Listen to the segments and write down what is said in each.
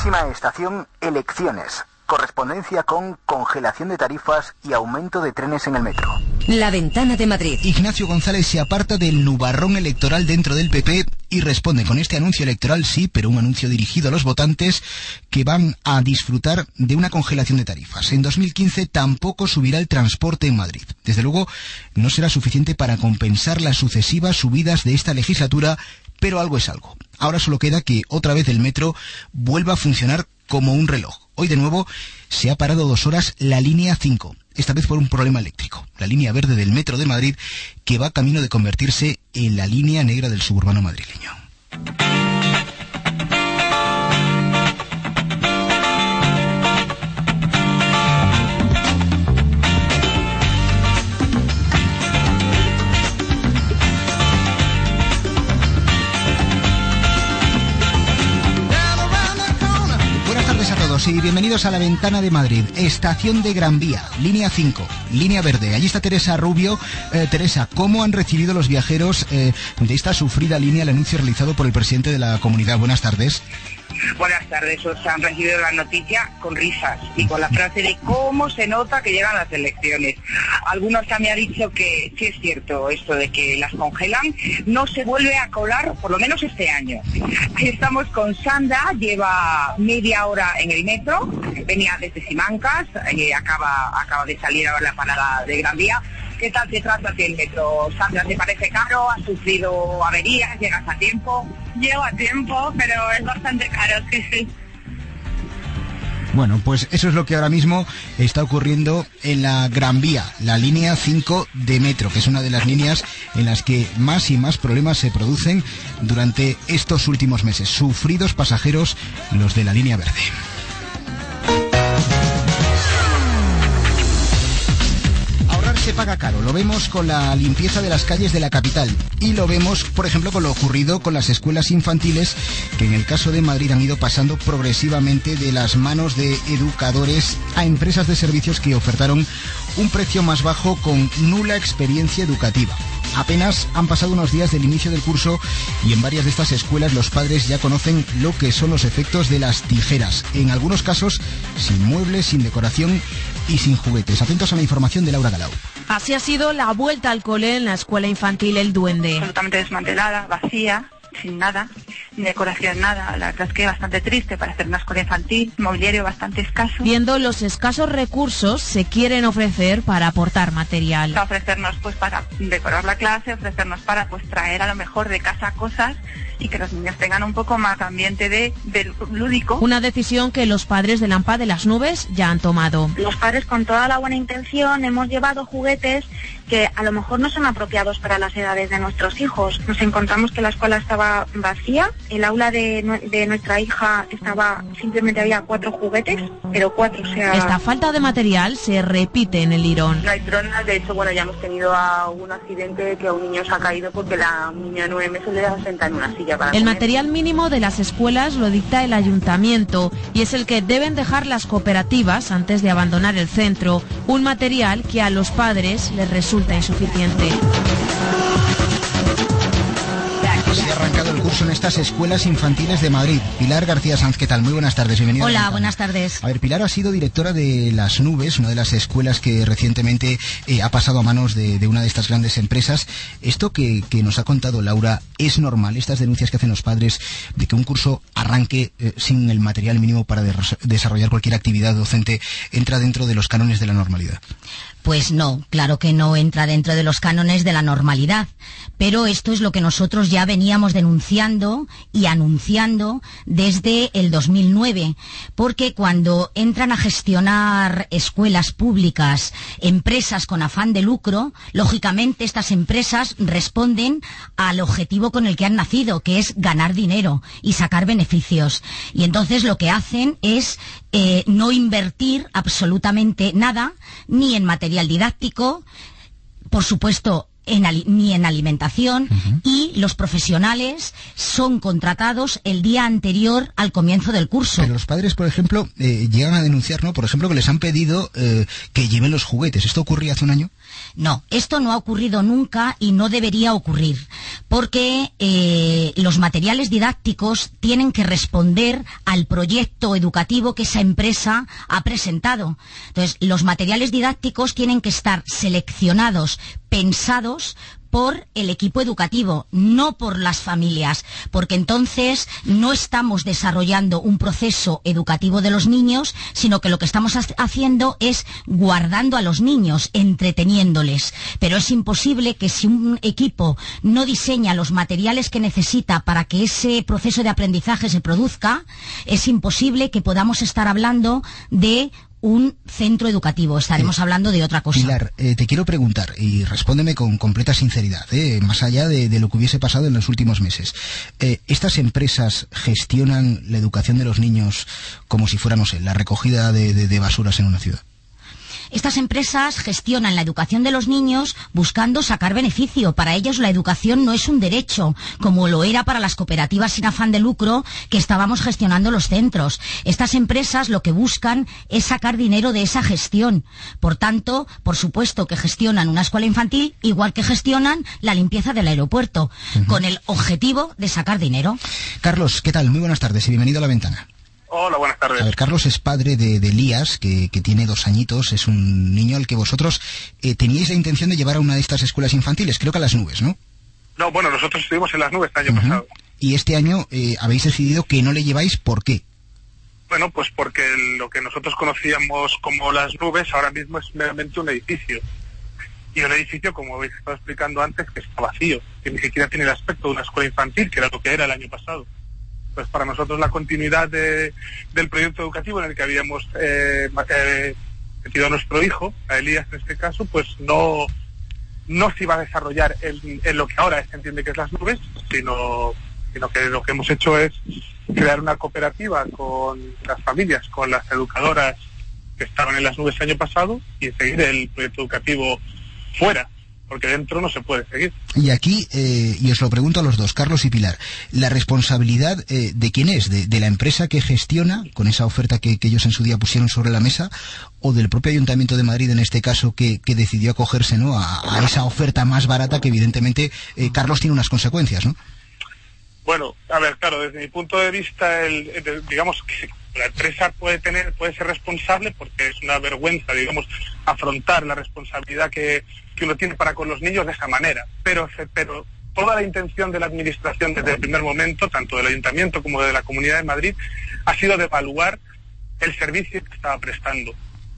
Próxima estación, elecciones. Correspondencia con congelación de tarifas y aumento de trenes en el metro. La Ventana de Madrid. Ignacio González se aparta del nubarrón electoral dentro del PP y responde con este anuncio electoral, sí, pero un anuncio dirigido a los votantes que van a disfrutar de una congelación de tarifas. En 2015 tampoco subirá el transporte en Madrid. Desde luego, no será suficiente para compensar las sucesivas subidas de esta legislatura, pero algo es algo. Ahora solo queda que otra vez el metro vuelva a funcionar como un reloj. Hoy de nuevo se ha parado 2 horas la línea 5, esta vez por un problema eléctrico. La línea verde del metro de Madrid, que va camino de convertirse en la línea negra del suburbano madrileño. Y bienvenidos a La Ventana de Madrid, estación de Gran Vía, línea 5, línea verde. Allí está Teresa Rubio. Teresa, ¿cómo han recibido los viajeros de esta sufrida línea el anuncio realizado por el presidente de la comunidad? Buenas tardes. Buenas tardes, os han recibido la noticia con risas y con la frase de cómo se nota que llegan las elecciones. Algunos también han dicho que sí es cierto esto de que las congelan, no se vuelve a colar, por lo menos este año. Estamos con Sandra, lleva media hora en el metro, venía desde Simancas, acaba de salir ahora la parada de Gran Vía. ¿Qué tal te trata a ti el metro, Sandra? ¿Te parece caro? ¿Has sufrido averías? ¿Llegas a tiempo? Llego a tiempo, pero es bastante caro, sí. Bueno, pues eso es lo que ahora mismo está ocurriendo en la Gran Vía, la línea 5 de metro, que es una de las líneas en las que más y más problemas se producen durante estos últimos meses. Sufridos pasajeros los de la línea verde. Se paga caro, lo vemos con la limpieza de las calles de la capital y lo vemos, por ejemplo, con lo ocurrido con las escuelas infantiles, que en el caso de Madrid han ido pasando progresivamente de las manos de educadores a empresas de servicios que ofertaron un precio más bajo con nula experiencia educativa. Apenas han pasado unos días del inicio del curso y en varias de estas escuelas los padres ya conocen lo que son los efectos de las tijeras. En algunos casos, sin muebles, sin decoración y sin juguetes. Atentos a la información de Laura Galau. Así ha sido la vuelta al cole en la escuela infantil El Duende. Absolutamente desmantelada, vacía, sin nada, ni decoración, nada. La verdad es que bastante triste para hacer una escuela infantil, mobiliario bastante escaso. Viendo los escasos recursos, se quieren ofrecer para aportar material. Para ofrecernos pues para decorar la clase, ofrecernos para pues traer a lo mejor de casa cosas y que los niños tengan un poco más ambiente de lúdico. Una decisión que los padres del AMPA de las Nubes ya han tomado. Los padres, con toda la buena intención, hemos llevado juguetes que a lo mejor no son apropiados para las edades de nuestros hijos. Nos encontramos que la escuela estaba vacía, el aula de nuestra hija simplemente había 4 juguetes, pero 4, o sea... Esta falta de material se repite en el Lirón. No hay tronas, de hecho, ya hemos tenido un accidente que a un niño se ha caído porque la niña de 9 meses le da sentar en una silla. El material mínimo de las escuelas lo dicta el ayuntamiento y es el que deben dejar las cooperativas antes de abandonar el centro, un material que a los padres les resulta insuficiente. Se ha arrancado el curso en estas escuelas infantiles de Madrid. Pilar García Sanz, ¿qué tal? Muy buenas tardes, bienvenida. Hola, buenas tardes. A ver, Pilar ha sido directora de Las Nubes, una de las escuelas que recientemente ha pasado a manos de una de estas grandes empresas. Esto que nos ha contado Laura, ¿es normal, estas denuncias que hacen los padres de que un curso arranque sin el material mínimo para desarrollar cualquier actividad docente entra dentro de los cánones de la normalidad? Pues no, claro que no entra dentro de los cánones de la normalidad, pero esto es lo que nosotros ya veníamos denunciando y anunciando desde el 2009, porque cuando entran a gestionar escuelas públicas, empresas con afán de lucro, lógicamente estas empresas responden al objetivo con el que han nacido, que es ganar dinero y sacar beneficios. Y entonces lo que hacen es no invertir absolutamente nada, ni en material didáctico, por supuesto, ni en alimentación, y los profesionales son contratados el día anterior al comienzo del curso. Pero los padres, por ejemplo, llegan a denunciar, ¿no? Por ejemplo, que les han pedido que lleven los juguetes. ¿Esto ocurría hace un año? No, esto no ha ocurrido nunca y no debería ocurrir, porque los materiales didácticos tienen que responder al proyecto educativo que esa empresa ha presentado. Entonces, los materiales didácticos tienen que estar seleccionados, pensados por el equipo educativo, no por las familias, porque entonces no estamos desarrollando un proceso educativo de los niños, sino que lo que estamos haciendo es guardando a los niños, entreteniéndoles. Pero es imposible que si un equipo no diseña los materiales que necesita para que ese proceso de aprendizaje se produzca, es imposible que podamos estar hablando de un centro educativo. Estaremos hablando de otra cosa. Pilar, te quiero preguntar, y respóndeme con completa sinceridad, más allá de lo que hubiese pasado en los últimos meses. ¿Estas empresas gestionan la educación de los niños como si fuera, no sé, la recogida de basuras en una ciudad? Estas empresas gestionan la educación de los niños buscando sacar beneficio. Para ellos la educación no es un derecho, como lo era para las cooperativas sin afán de lucro que estábamos gestionando los centros. Estas empresas lo que buscan es sacar dinero de esa gestión. Por tanto, por supuesto que gestionan una escuela infantil igual que gestionan la limpieza del aeropuerto, con el objetivo de sacar dinero. Carlos, ¿qué tal? Muy buenas tardes y bienvenido a La Ventana. Hola, buenas tardes. A ver, Carlos es padre de Elías, que tiene 2 añitos, es un niño al que vosotros teníais la intención de llevar a una de estas escuelas infantiles, creo que a Las Nubes, ¿no? No, bueno, nosotros estuvimos en Las Nubes el año pasado. Y este año habéis decidido que no le lleváis, ¿por qué? Bueno, pues porque lo que nosotros conocíamos como Las Nubes ahora mismo es meramente un edificio. Y un edificio, como habéis estado explicando antes, que está vacío, que ni siquiera tiene el aspecto de una escuela infantil, que era lo que era el año pasado. Pues para nosotros la continuidad del proyecto educativo en el que habíamos metido a nuestro hijo, a Elías en este caso, pues no se iba a desarrollar en lo que ahora se entiende que es Las Nubes, sino que lo que hemos hecho es crear una cooperativa con las familias, con las educadoras que estaban en Las Nubes el año pasado y seguir el proyecto educativo fuera, porque dentro no se puede seguir. Y aquí, y os lo pregunto a los dos, Carlos y Pilar, ¿la responsabilidad de quién es? ¿De la empresa que gestiona, con esa oferta que ellos en su día pusieron sobre la mesa, o del propio Ayuntamiento de Madrid, en este caso, que decidió acogerse, ¿no?, a esa oferta más barata que evidentemente, Carlos, tiene unas consecuencias, ¿no? Bueno, a ver, claro, desde mi punto de vista, digamos que la empresa puede ser responsable porque es una vergüenza, digamos, afrontar la responsabilidad que uno tiene para con los niños de esa manera. Pero toda la intención de la administración desde el primer momento, tanto del Ayuntamiento como de la Comunidad de Madrid, ha sido devaluar el servicio que estaba prestando.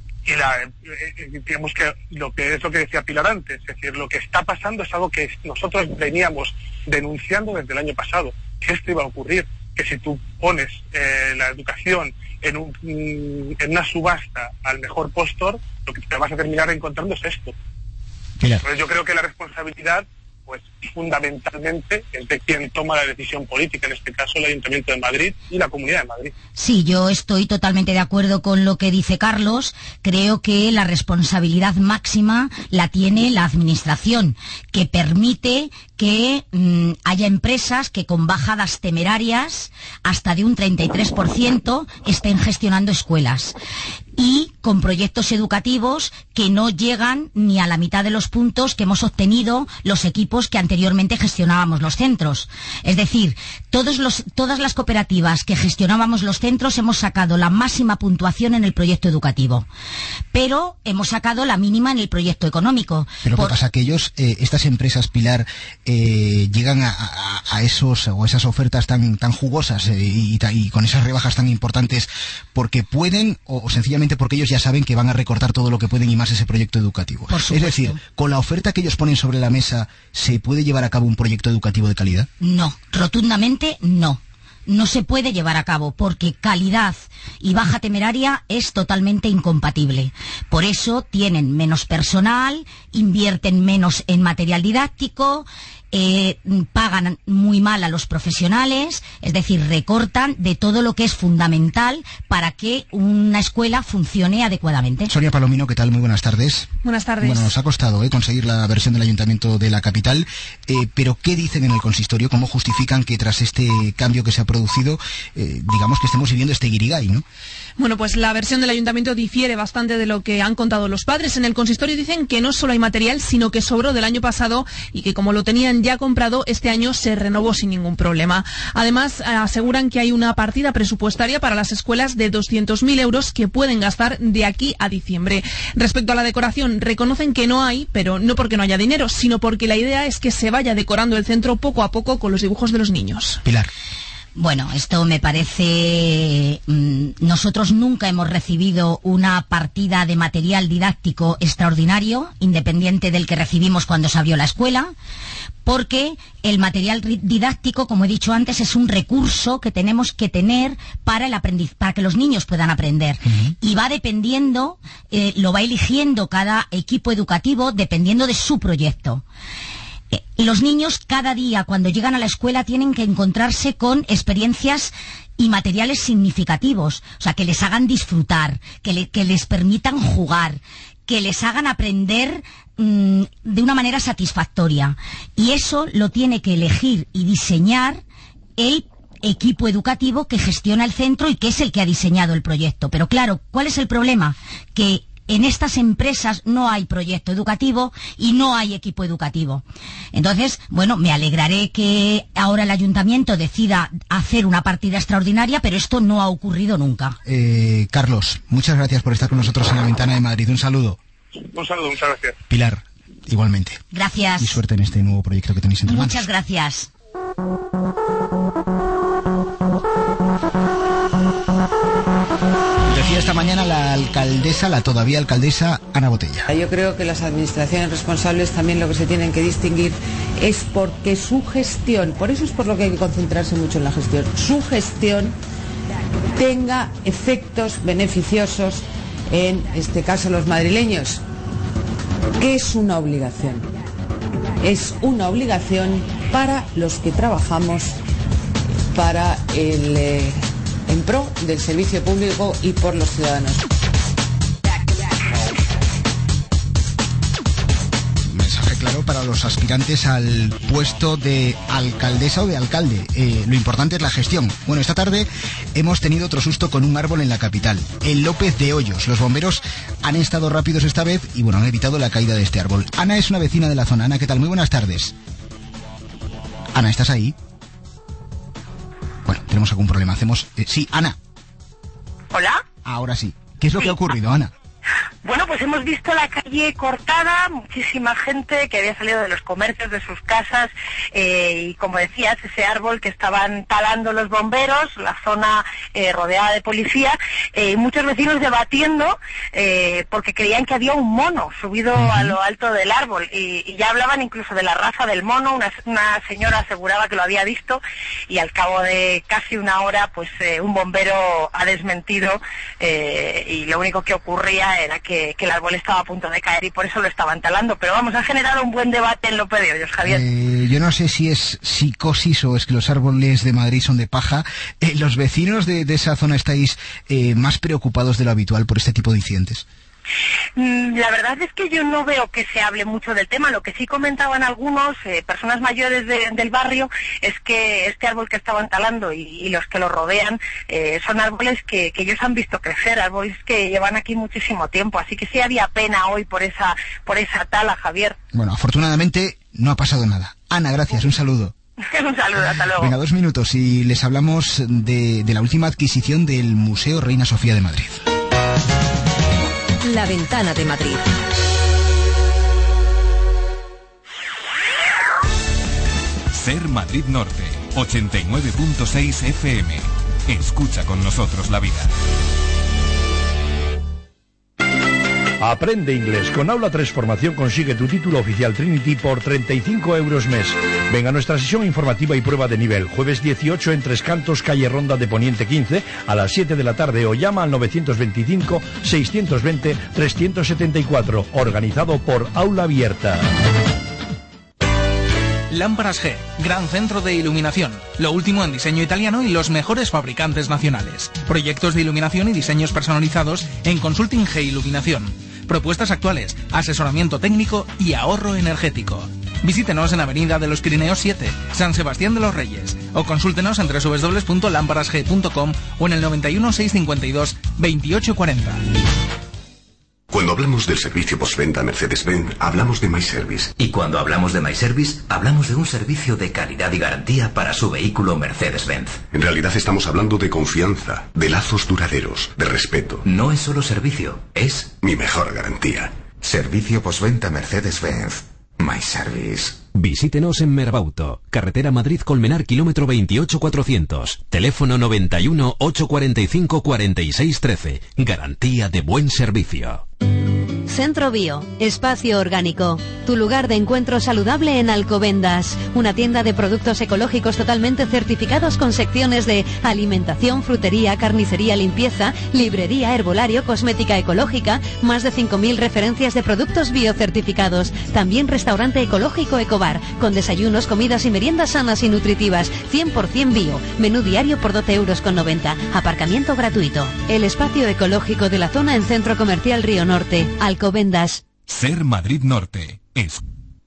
Y digamos que lo que decía Pilar antes, es decir, lo que está pasando es algo que nosotros veníamos denunciando desde el año pasado, que esto iba a ocurrir, que si tú pones la educación en una subasta al mejor postor, lo que te vas a terminar encontrando es esto. Entonces yo creo que la responsabilidad, pues fundamentalmente, es de quien toma la decisión política, en este caso el Ayuntamiento de Madrid y la Comunidad de Madrid. Sí, yo estoy totalmente de acuerdo con lo que dice Carlos. Creo que la responsabilidad máxima la tiene la Administración, que permite que haya empresas que con bajadas temerarias, hasta de un 33%, estén gestionando escuelas. Y con proyectos educativos que no llegan ni a la mitad de los puntos que hemos obtenido los equipos que anteriormente gestionábamos los centros. Es decir, todas las cooperativas que gestionábamos los centros hemos sacado la máxima puntuación en el proyecto educativo, pero hemos sacado la mínima en el proyecto económico. Pero ¿qué pasa? Que ellos, estas empresas, Pilar, llegan a esas ofertas tan jugosas y con esas rebajas tan importantes porque pueden o sencillamente porque ellos ya saben que van a recortar todo lo que pueden y más ese proyecto educativo. Es decir, con la oferta que ellos ponen sobre la mesa, ¿se puede llevar a cabo un proyecto educativo de calidad? No, rotundamente no. No se puede llevar a cabo porque calidad y baja temeraria es totalmente incompatible. Por eso tienen menos personal, invierten menos en material didáctico, pagan muy mal a los profesionales, es decir, recortan de todo lo que es fundamental para que una escuela funcione adecuadamente. Sonia Palomino, ¿qué tal? Muy buenas tardes. Buenas tardes. Bueno, nos ha costado conseguir la versión del Ayuntamiento de la capital, pero ¿qué dicen en el consistorio? ¿Cómo justifican que tras este cambio que se ha producido, digamos que estemos viviendo este guirigay, ¿no? Bueno, pues la versión del Ayuntamiento difiere bastante de lo que han contado los padres. En el consistorio dicen que no solo hay material, sino que sobró del año pasado y que como lo tenían ya comprado, este año se renovó sin ningún problema. Además, aseguran que hay una partida presupuestaria para las escuelas de 200.000 euros que pueden gastar de aquí a diciembre. Respecto a la decoración, reconocen que no hay, pero no porque no haya dinero, sino porque la idea es que se vaya decorando el centro poco a poco con los dibujos de los niños. Pilar. Bueno, esto me parece... nosotros nunca hemos recibido una partida de material didáctico extraordinario, independiente del que recibimos cuando se abrió la escuela, porque el material didáctico, como he dicho antes, es un recurso que tenemos que tener para que los niños puedan aprender. Y va dependiendo, lo va eligiendo cada equipo educativo dependiendo de su proyecto. Los niños cada día cuando llegan a la escuela tienen que encontrarse con experiencias y materiales significativos, o sea, que les hagan disfrutar, que les permitan jugar, que les hagan aprender de una manera satisfactoria. Y eso lo tiene que elegir y diseñar el equipo educativo que gestiona el centro y que es el que ha diseñado el proyecto. Pero claro, ¿cuál es el problema? Que en estas empresas no hay proyecto educativo y no hay equipo educativo. Entonces, bueno, me alegraré que ahora el ayuntamiento decida hacer una partida extraordinaria, pero esto no ha ocurrido nunca. Carlos, muchas gracias por estar con nosotros en La Ventana de Madrid. Un saludo. Un saludo, muchas gracias. Pilar, igualmente. Gracias. Y suerte en este nuevo proyecto que tenéis entre manos. Muchas gracias. Decía esta mañana la alcaldesa, la todavía alcaldesa, Ana Botella. Yo creo que las administraciones responsables también lo que se tienen que distinguir es porque su gestión, por eso es por lo que hay que concentrarse mucho en la gestión, su gestión tenga efectos beneficiosos en este caso los madrileños, que es una obligación. Es una obligación para los que trabajamos para en pro del servicio público y por los ciudadanos. Mensaje claro para los aspirantes al puesto de alcaldesa o de alcalde. Lo importante es la gestión. Bueno, esta tarde hemos tenido otro susto con un árbol en la capital, en López de Hoyos. Los bomberos han estado rápidos esta vez y bueno, han evitado la caída de este árbol. Ana es una vecina de la zona. Ana, ¿qué tal? Muy buenas tardes. Ana, ¿estás ahí? Bueno, tenemos algún problema. Sí, Ana. ¿Hola? Ahora sí. ¿Qué es lo que ha ocurrido, Ana? Bueno, pues hemos visto la calle cortada, muchísima gente que había salido de los comercios, de sus casas, y como decías, ese árbol que estaban talando los bomberos, la zona rodeada de policía, muchos vecinos debatiendo porque creían que había un mono subido a lo alto del árbol, y ya hablaban incluso de la raza del mono. Una señora aseguraba que lo había visto, y al cabo de casi una hora, pues un bombero ha desmentido, y lo único que ocurría era que el árbol estaba a punto de caer y por eso lo estaban talando. Pero vamos, ha generado un buen debate en López de Hoyos, Javier. Yo no sé si es psicosis o es que los árboles de Madrid son de paja. ¿Los vecinos de esa zona estáis más preocupados de lo habitual por este tipo de incidentes? La verdad es que yo no veo que se hable mucho del tema. Lo que sí comentaban algunos, personas mayores del barrio, es que este árbol que estaban talando y los que lo rodean son árboles que ellos han visto crecer, árboles que llevan aquí muchísimo tiempo. Así que sí había pena hoy por esa tala, Javier. Bueno, afortunadamente no ha pasado nada. Ana, gracias, un saludo. Un saludo, hasta luego. Venga, 2 minutos y les hablamos de la última adquisición del Museo Reina Sofía de Madrid. La Ventana de Madrid. Ser Madrid Norte, 89.6 FM. Escucha con nosotros la vida. Aprende inglés. Con Aula 3 Formación consigue tu título oficial Trinity por 35 euros mes. Venga a nuestra sesión informativa y prueba de nivel. Jueves 18 en Tres Cantos, calle Ronda de Poniente 15, a las 7 de la tarde, o llama al 925-620-374. Organizado por Aula Abierta. Lámparas G, gran centro de iluminación. Lo último en diseño italiano y los mejores fabricantes nacionales. Proyectos de iluminación y diseños personalizados en Consulting G Iluminación. Propuestas actuales, asesoramiento técnico y ahorro energético. Visítenos en Avenida de los Pirineos 7, San Sebastián de los Reyes, o consúltenos en www.lamparasg.com o en el 91 652 2840. Cuando hablamos del servicio postventa Mercedes-Benz, hablamos de MyService. Y cuando hablamos de MyService, hablamos de un servicio de calidad y garantía para su vehículo Mercedes-Benz. En realidad estamos hablando de confianza, de lazos duraderos, de respeto. No es solo servicio, es mi mejor garantía. Servicio postventa Mercedes-Benz. MyService. Visítenos en Merbauto, carretera Madrid-Colmenar, kilómetro 28400. Teléfono 91 845 4613. Garantía de buen servicio. Centro Bio, espacio orgánico, tu lugar de encuentro saludable en Alcobendas, una tienda de productos ecológicos totalmente certificados con secciones de alimentación, frutería, carnicería, limpieza, librería, herbolario, cosmética ecológica, más de 5.000 referencias de productos biocertificados, también restaurante ecológico Ecobar, con desayunos, comidas y meriendas sanas y nutritivas, 100% bio, menú diario por 12,90 €, aparcamiento gratuito. El espacio ecológico de la zona en Centro Comercial Río Norte, Alcobendas. Ser Madrid Norte es...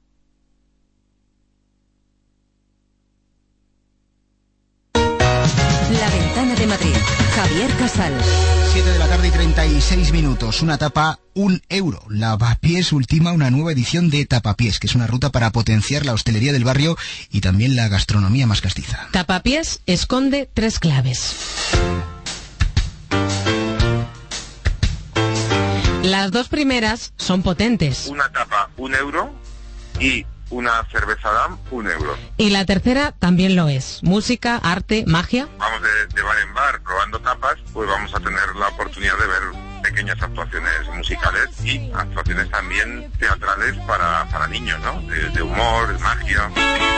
La Ventana de Madrid. Javier Casal. 7 de la tarde y 36 minutos. Una tapa, €1. Lavapiés ultima una nueva edición de Tapapiés, que es una ruta para potenciar la hostelería del barrio y también la gastronomía más castiza. Tapapiés esconde 3 claves. Las 2 primeras son potentes. Una tapa, €1 y una cerveza DAM, €1. Y la tercera también lo es. Música, arte, magia. Vamos de bar en bar probando tapas, pues vamos a tener la oportunidad de ver pequeñas actuaciones musicales y actuaciones también teatrales para niños, ¿no? De humor, de magia.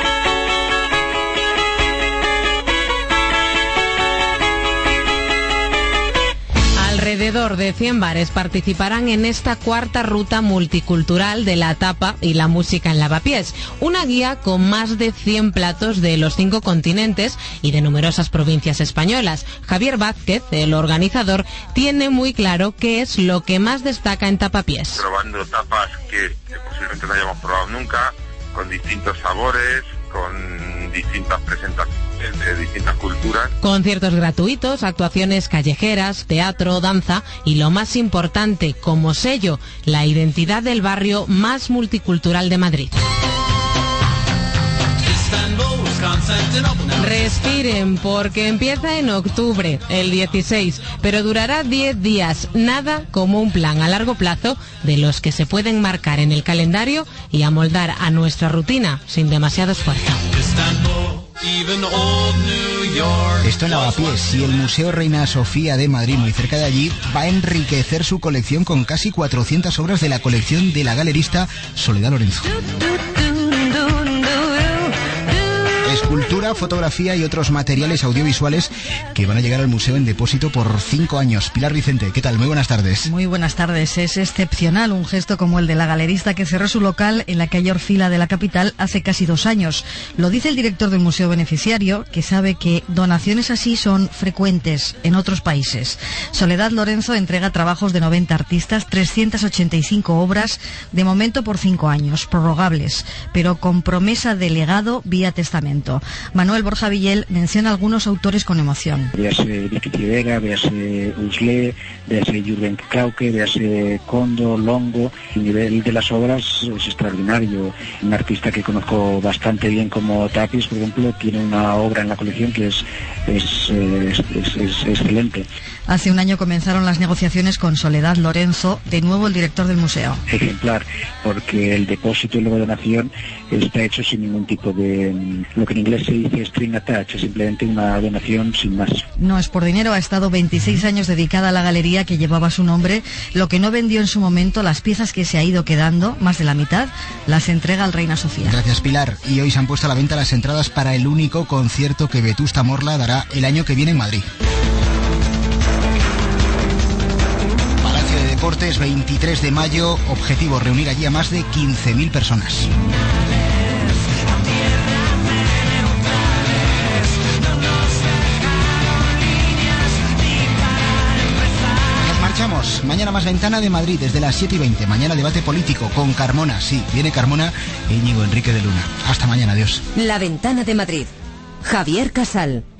Alrededor de 100 bares participarán en esta 4ª ruta multicultural de la tapa y la música en Lavapiés, una guía con más de 100 platos de los 5 continentes y de numerosas provincias españolas. Javier Vázquez, el organizador, tiene muy claro qué es lo que más destaca en Tapapiés. Probando tapas que posiblemente no hayamos probado nunca, con distintos sabores, con distintas presentaciones de distintas culturas. Conciertos gratuitos, actuaciones callejeras, teatro, danza y lo más importante, como sello, la identidad del barrio más multicultural de Madrid. Respiren, porque empieza en octubre, el 16, pero durará 10 días, nada como un plan a largo plazo de los que se pueden marcar en el calendario y amoldar a nuestra rutina sin demasiado esfuerzo. Esto en Lavapiés, y el Museo Reina Sofía de Madrid, muy cerca de allí, va a enriquecer su colección con casi 400 obras de la colección de la galerista Soledad Lorenzo. Escultura, fotografía y otros materiales audiovisuales que van a llegar al museo en depósito por 5 años. Pilar Vicente, ¿qué tal? Muy buenas tardes. Muy buenas tardes. Es excepcional un gesto como el de la galerista que cerró su local en la calle Orfila de la capital hace casi 2 años. Lo dice el director del museo beneficiario, que sabe que donaciones así son frecuentes en otros países. Soledad Lorenzo entrega trabajos de 90 artistas, 385 obras, de momento por 5 años, prorrogables, pero con promesa de legado vía testamento. Manuel Borja Villel menciona algunos autores con emoción. Véase Vicky Rivera, véase Uslé, véase Jürgen Klauke, véase Kondo, Longo. El nivel de las obras es extraordinario. Un artista que conozco bastante bien como Tapis, por ejemplo, tiene una obra en la colección que es excelente. Hace un año comenzaron las negociaciones con Soledad Lorenzo, de nuevo el director del museo. Ejemplar, porque el depósito y luego donación está hecho sin ningún tipo de, lo que en inglés se dice string attached, es simplemente una donación sin más. No es por dinero, ha estado 26 años dedicada a la galería que llevaba su nombre. Lo que no vendió en su momento, las piezas que se ha ido quedando, más de la mitad, las entrega al Reina Sofía. Gracias, Pilar. Y hoy se han puesto a la venta las entradas para el único concierto que Vetusta Morla dará el año que viene en Madrid. Deportes, 23 de mayo, objetivo reunir allí a más de 15.000 personas. vamos. Mañana más Ventana de Madrid desde las 7:20. Mañana debate político con Carmona. Sí, viene Carmona e Íñigo Enrique de Luna. Hasta mañana, adiós. La Ventana de Madrid. Javier Casal.